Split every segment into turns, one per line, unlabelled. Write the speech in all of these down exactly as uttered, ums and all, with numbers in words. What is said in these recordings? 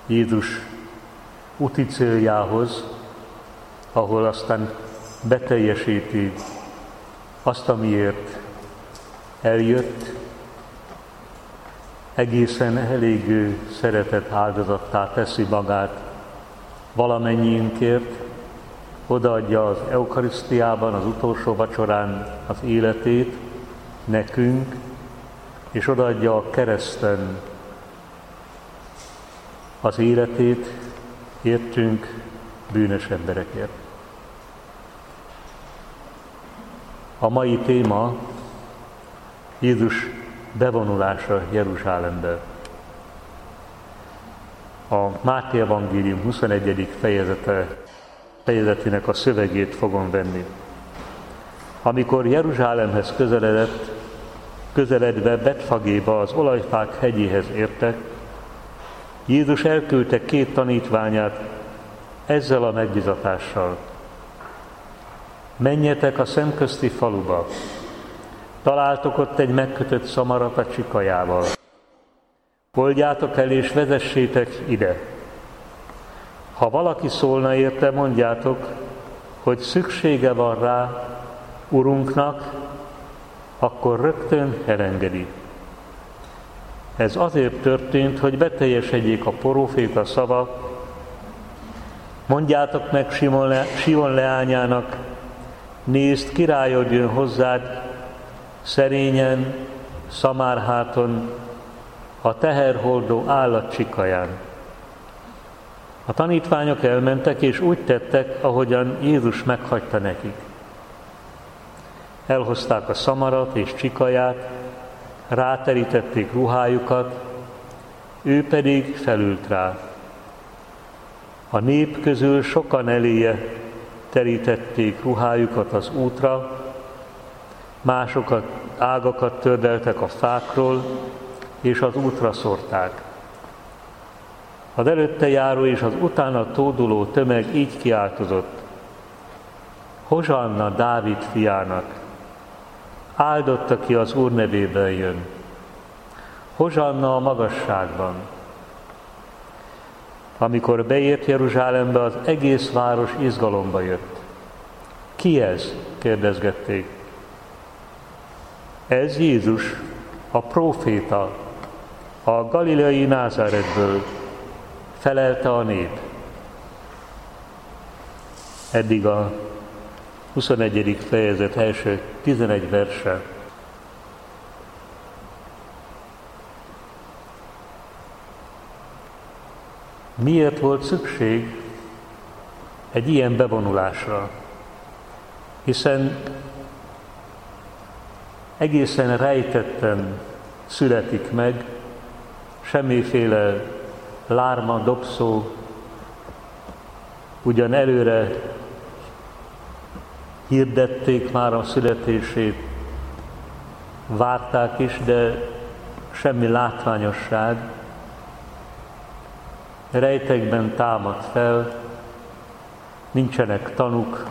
Jézus úti céljához, ahol aztán beteljesíti azt, amiért eljött, egészen elégő szeretet áldozattá teszi magát valamennyiünkért, odaadja az eukarisztiában, az utolsó vacsorán az életét nekünk, és odaadja a kereszten az életét értünk, bűnös emberekért. A mai téma Jézus bevonulása Jeruzsálembe. A Máté evangélium huszonegyedik fejezete, fejezetének a szövegét fogom venni. Amikor Jeruzsálemhez közeledett, közeledve Betfagéba, az olajfák hegyéhez értek, Jézus elküldte két tanítványát ezzel a megbizatással. Menjetek a szemközti faluba, találtok ott egy megkötött szamarat csikajával. Oldjátok el és vezessétek ide. Ha valaki szólna érte, mondjátok, hogy szüksége van rá Urunknak, akkor rögtön elengedi. Ez azért történt, hogy beteljesedjék a próféta szava. Mondjátok meg Simon, le, Simon leányának, nézd, királyod jön hozzád, szerényen, szamárháton, a teherhordó állat csikaján. A tanítványok elmentek, és úgy tettek, ahogyan Jézus meghagyta nekik. Elhozták a szamarat és csikaját, ráterítették ruhájukat, ő pedig felült rá. A nép közül sokan eléje terítették ruhájukat az útra, másokat ágakat tördeltek a fákról, és az útra szórták. Az előtte járó és az utána tóduló tömeg így kiáltozott: Hozsanna Dávid fiának! Áldott, aki az Úr nevében jön! Hozsanna a magasságban! Amikor beért Jeruzsálembe, az egész város izgalomba jött. Ki ez? kérdezgették. Ez Jézus, a próféta, a galileai Názáretből, felelte a nép. Eddig a huszonegyedik fejezet első tizenegy verse. Miért volt szükség egy ilyen bevonulásra? Hiszen egészen rejtetten születik meg, semmiféle lárma, dobszó, ugyan előre hirdették már a születését, várták is, de semmi látványosság. Rejtekben támad fel, nincsenek tanúk,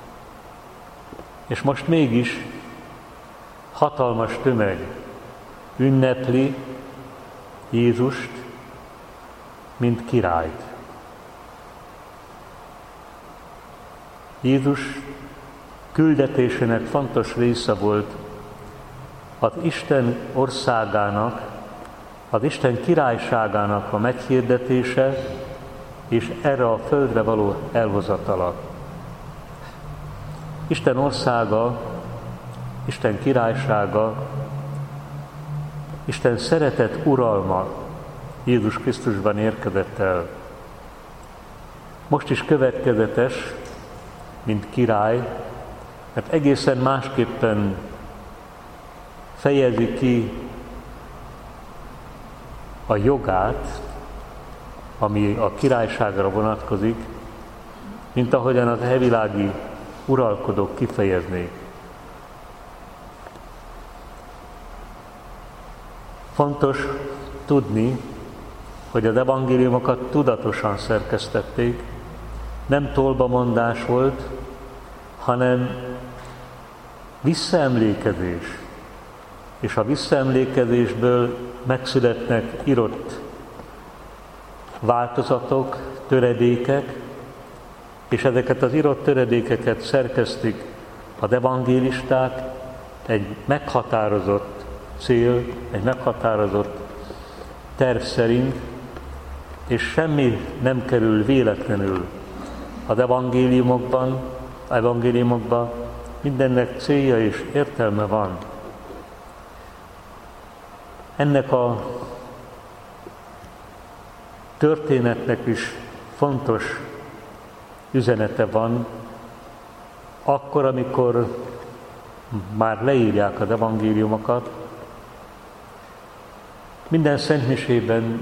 és most mégis hatalmas tömeg ünnepli Jézust, mint királyt. Jézus küldetésének fontos része volt az Isten országának, az Isten királyságának a meghirdetése és erre a földre való elhozatala. Isten országa, Isten királysága, Isten szeretet uralma Jézus Krisztusban érkezett el. Most is következetes, mint király, mert egészen másképpen fejezi ki a jogát, ami a királyságra vonatkozik, mint ahogyan az elvilági uralkodók kifejeznék. Fontos tudni, hogy az evangéliumokat tudatosan szerkesztették, nem tolbamondás volt, hanem visszaemlékezés. És a visszaemlékezésből megszületnek írott változatok, töredékek, és ezeket az írott töredékeket szerkesztik az evangélisták egy meghatározott cél, egy meghatározott terv szerint, és semmi nem kerül véletlenül az evangéliumokban, evangéliumokban, mindennek célja és értelme van. Ennek a történetnek is fontos üzenete van, akkor, amikor már leírják az evangéliumokat. Minden szentmisében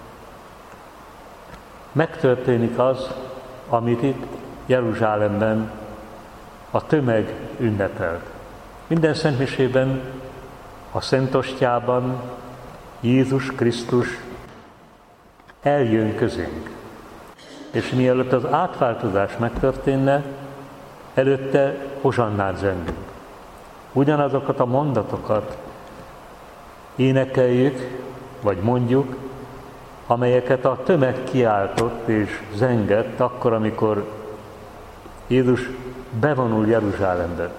megtörténik az, amit itt Jeruzsálemben a tömeg ünnepelt. Minden szentmisében, a Szentostyában Jézus Krisztus eljön közénk. És mielőtt az átváltozás megtörténne, előtte hozsannát zengünk. Ugyanazokat a mondatokat énekeljük, vagy mondjuk, amelyeket a tömeg kiáltott és zengett akkor, amikor Jézus bevonul Jeruzsálembe.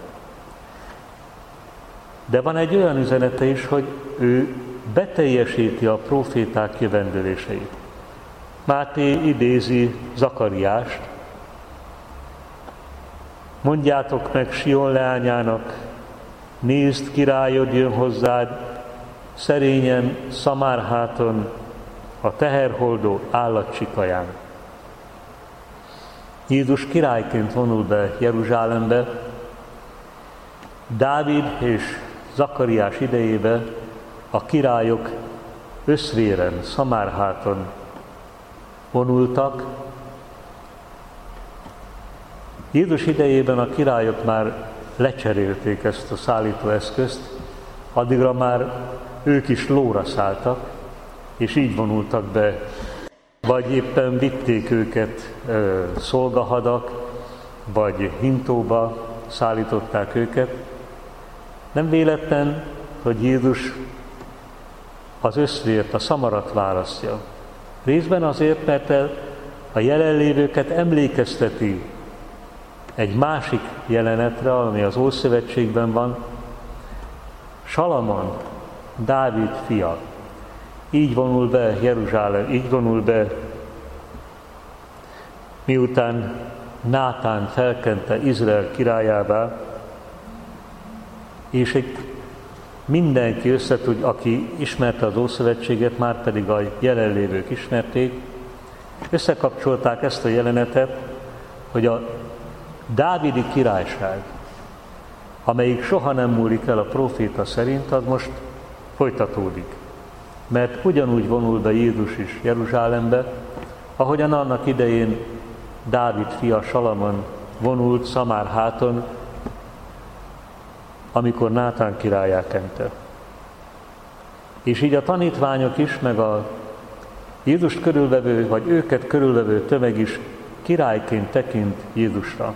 De van egy olyan üzenete is, hogy ő beteljesíti a próféták jövendőléseit. Máté idézi Zakariást: mondjátok meg Sion leányának, nézd, királyod jön hozzád, szerényen szamárháton, a teherhordó állatcsikaján. Jézus királyként vonul be Jeruzsálembe. Dávid és Zakariás idejébe a királyok összvéren, szamárháton vonultak. Jézus idejében a királyok már lecserélték ezt a szállítóeszközt, addigra már ők is lóra szálltak, és így vonultak be, vagy éppen vitték őket ö, szolgahadak, vagy hintóba szállították őket. Nem véletlen, hogy Jézus az összvért, a szamarat választja. Részben azért, mert a jelenlévőket emlékezteti egy másik jelenetre, ami az Ószövetségben van. Salamon, Dávid fia, így vonul be Jeruzsálem, így vonul be, miután Nátán felkente Izrael királyává, és egy mindenki összetud, aki ismerte az Ószövetséget, már pedig a jelenlévők ismerték, összekapcsolták ezt a jelenetet, hogy a dávidi királyság, amelyik soha nem múlik el a próféta szerint, az most folytatódik. Mert ugyanúgy vonul be Jézus is Jeruzsálembe, ahogyan annak idején Dávid fia Salamon vonult szamárháton, amikor Nátán királlyá kente. És így a tanítványok is, meg a Jézust körülvevő, vagy őket körülvevő tömeg is királyként tekint Jézusra.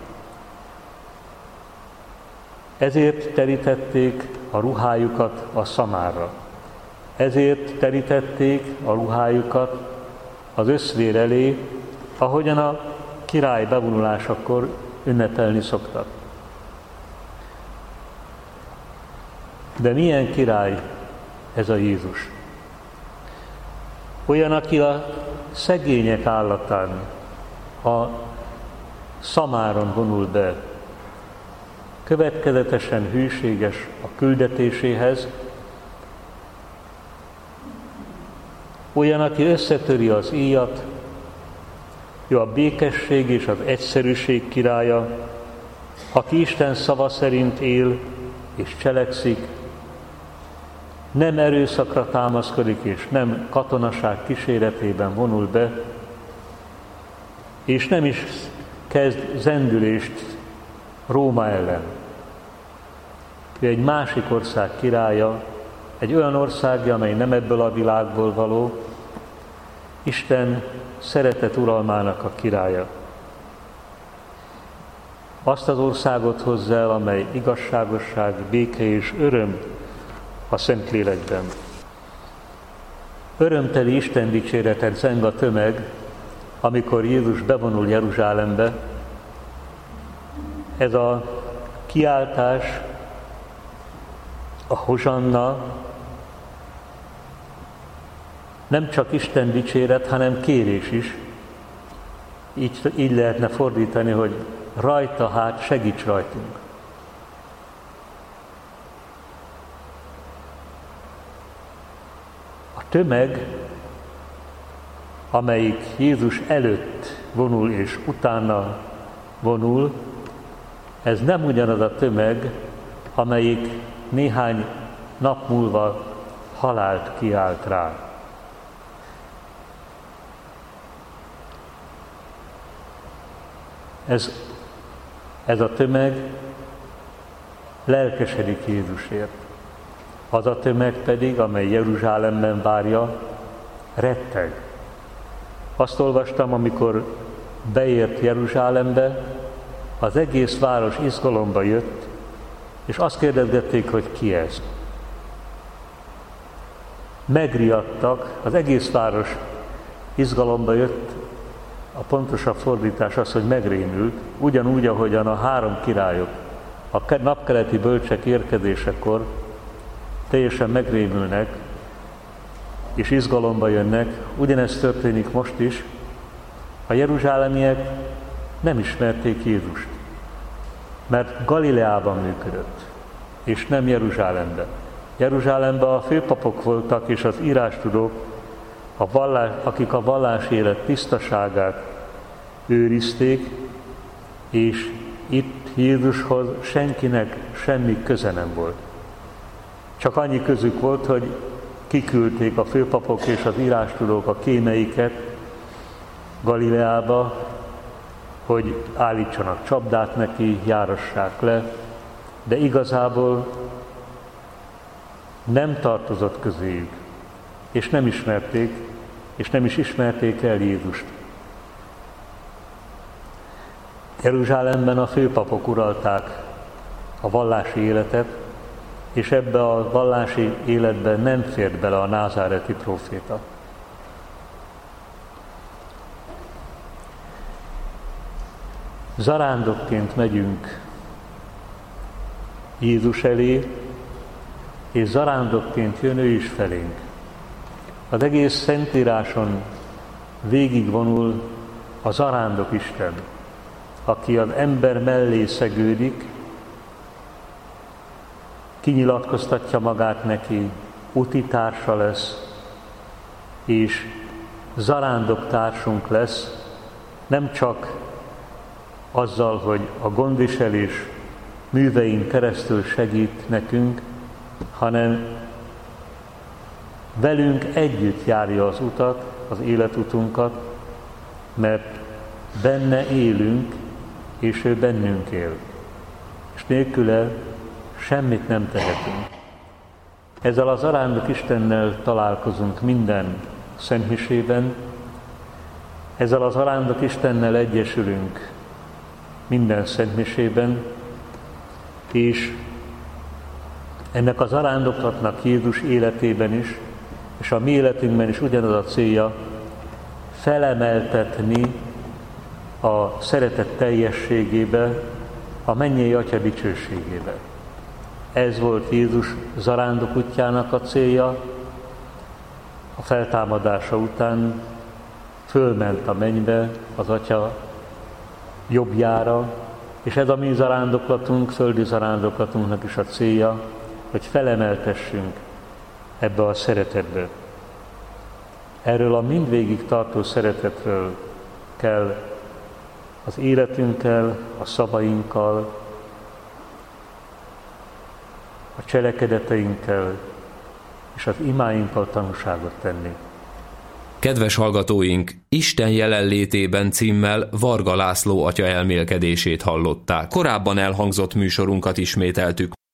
Ezért terítették a ruhájukat a szamárra. Ezért terítették a ruhájukat az összvér elé, ahogyan a király bevonulásakor ünnepelni szoktak. De milyen király ez a Jézus? Olyan, aki a szegények állatán, a szamáron vonul be, következetesen hűséges a küldetéséhez, olyan, aki összetöri az íjat, ő a békesség és az egyszerűség királya, aki Isten szava szerint él és cselekszik, nem erőszakra támaszkodik és nem katonaság kíséretében vonul be, és nem is kezd zendülést Róma ellen. Ő egy másik ország királya, egy olyan országja, amely nem ebből a világból való, Isten szeretet uralmának a királya. Azt az országot hozza el, amely igazságosság, béke és öröm a Szentlélekben. Örömteli Isten dicséretet zeng a tömeg, amikor Jézus bevonul Jeruzsálembe. Ez a kiáltás, a hozsanna nem csak Isten dicséret, hanem kérés is. Így, így lehetne fordítani, hogy rajta hát segíts rajtunk. A tömeg, amelyik Jézus előtt vonul és utána vonul, ez nem ugyanaz a tömeg, amelyik néhány nap múlva halált kiált rá. Ez, ez a tömeg lelkesedik Jézusért. Az a tömeg pedig, amely Jeruzsálemben várja, retteg. Azt olvastam, amikor beért Jeruzsálembe, az egész város izgalomba jött, és azt kérdezgették, hogy ki ez. Megriadtak, az egész város izgalomba jött, a pontosabb fordítás az, hogy megrémült, ugyanúgy, ahogyan a három királyok a napkeleti bölcsek érkezésekor teljesen megrémülnek, és izgalomba jönnek, ugyanezt történik most is. A jeruzsálemiek nem ismerték Jézust, mert Galileában működött, és nem Jeruzsálemben. Jeruzsálemben a főpapok voltak, és az írástudók, a vallás, akik a vallási élet tisztaságát őrizték, és itt Jézushoz senkinek semmi köze nem volt. Csak annyi közük volt, hogy kiküldték a főpapok és az írástudók a kémeiket Galileába, hogy állítsanak csapdát neki, járassák le, de igazából nem tartozott közéjük, és nem ismerték, és nem is ismerték el Jézust. Jeruzsálemben a főpapok uralták a vallási életet, és ebbe a vallási életben nem fért bele a názáreti próféta. Zarándokként megyünk Jézus elé, és zarándokként jön ő is felénk. Az egész Szentíráson végigvonul a zarándok Isten, aki az ember mellé szegődik, kinyilatkoztatja magát neki, utitársa lesz, és zarándoktársunk lesz, nem csak azzal, hogy a gondviselés művein keresztül segít nekünk, hanem velünk együtt járja az utat, az életutunkat, mert benne élünk, és ő bennünk él. És nélküle semmit nem tehetünk. Ezzel az zarándok Istennel találkozunk minden szentmisében, ezzel az zarándok Istennel egyesülünk minden szentmisében, és ennek az zarándoklatnak Jézus életében is, és a mi életünkben is ugyanaz a célja, felemeltetni a szeretet teljességébe, a mennyei Atya dicsőségébe. Ez volt Jézus zarándok útjának a célja. A feltámadása után fölment a mennybe az Atya jobbjára, és ez a mi zarándoklatunk, földi zarándoklatunknak is a célja, hogy felemeltessünk ebbe a szeretetbe. Erről a mindvégig tartó szeretetről kell az életünkkel, a szavainkkal, a cselekedeteinkkel és az imáinkkal tanúságot tenni.
Kedves hallgatóink, Isten jelenlétében címmel Varga László atya elmélkedését hallották. Korábban elhangzott műsorunkat ismételtük.